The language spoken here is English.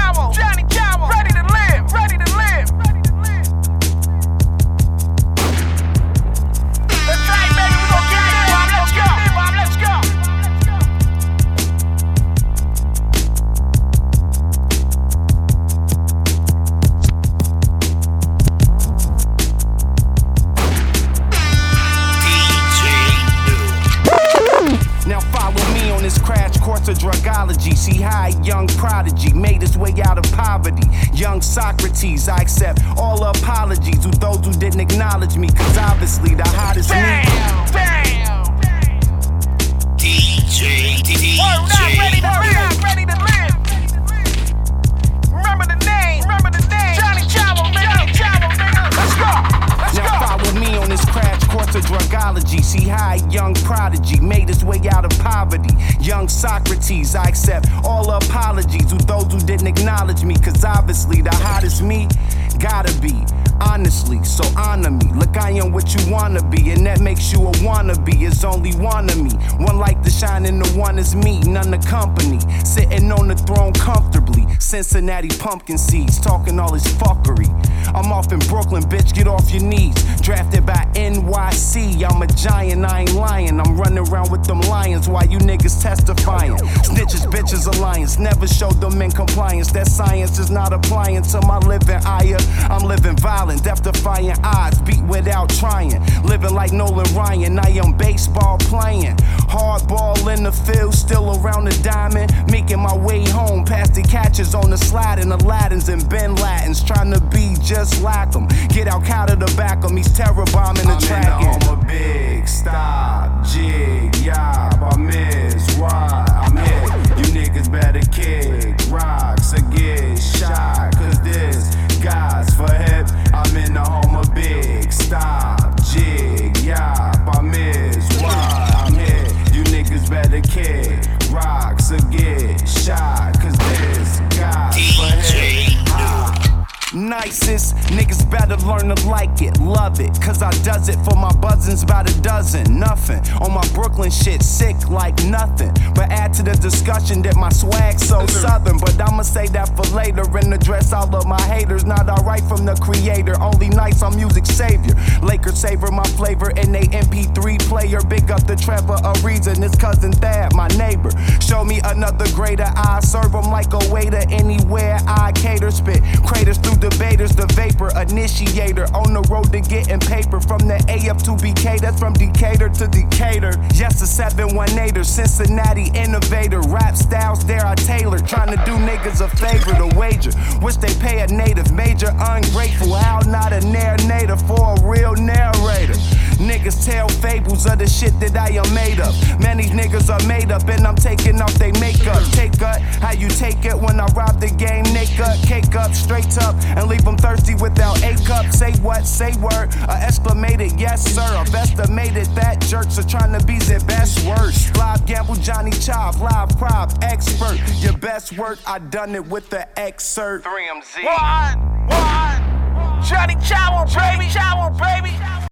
Chavo, Johnny Chavo, ready to live, ready to live. That's right, baby, we gon' get it, Bob, let's go, Bob, let's go. Now follow me on this crash course of drugology. See how a young prodigy made his way out of poverty. Young Socrates, I accept all apologies to those who didn't acknowledge me, cause obviously the hottest Damn. DJ. We're not ready to live. Remember the name, Johnny Chavo, nigga. Let's go. Now follow me on this crash course of drugology. See how a young prodigy made his way out of poverty. Young Socrates, I accept all apologies to those who didn't acknowledge me, cause obviously the hottest me gotta be. Honestly, so honor me. Look, I am what you wanna be, and that makes you a wannabe. It's only one of me. One light to shine, and the one is me. None the company. Sitting on the throne comfortably. Cincinnati pumpkin seeds, talking all this fuckery. I'm off in Brooklyn, bitch, get off your knees. Drafted by NYC, I'm a giant, I ain't lying. I'm running around with them lions while you niggas testifying. Snitches, bitches, alliance, never showed them in compliance. That science is not applying to my living ire. I'm living violent, death-defying odds, beat without trying. Living like Nolan Ryan, I am baseball playing. Hardball in the field, still around the diamond. Making my way home, past the catches on the slide, and Aladdins and Bin Ladens, trying to be just like them. Get Al Qaeda to back them, he's terror bombing the track. I'm in the home of big, stop, jig, yob, I miss, why I'm here. You niggas better kick rocks or get shot, cause this guy's for hip. I'm in the home of big, stop, jig, yob, I miss, why I'm here. You niggas better kick rocks or get shot, cause this guy's for hip. Nicest, niggas better learn to like it, love it, cause I does it for my buzzins about a dozen, nothing. On my Brooklyn shit, sick like nothing. But add to the discussion that my swag so southern, but I'ma say that for later. In the dress all of my haters, not alright from the creator. Only nice on music savior. Lakers savor my flavor in they MP3 player. Big up the Trevor Ariza, his cousin Thad, my neighbor. Show me another greater, I serve him like a waiter anywhere I cater. Spit craters through debaters, the vapor initiator. On the road to getting paper from the A up to BK, that's from Decatur to Decatur. Yes, a 718er, Cincinnati innovator. Rap styles there I tailor, trying to do niggas a favor to wager. Wish they pay a native, major ungrateful. How not a narrator for a real narrator. Niggas tell fables of the shit that I am made of. Many niggas are made up and I'm taking off they makeup. Take up, how you take it when I rob the game naked. Cake up, straight up, and leave them thirsty without a cup. Say what, say word, exclamated yes sir. I've estimated that jerks are trying to be their best worst. Live gamble, Johnny Chop, live prop, expert. Your best work, I done it with the excerpt. 3MZ. What? Johnny Chavo, baby.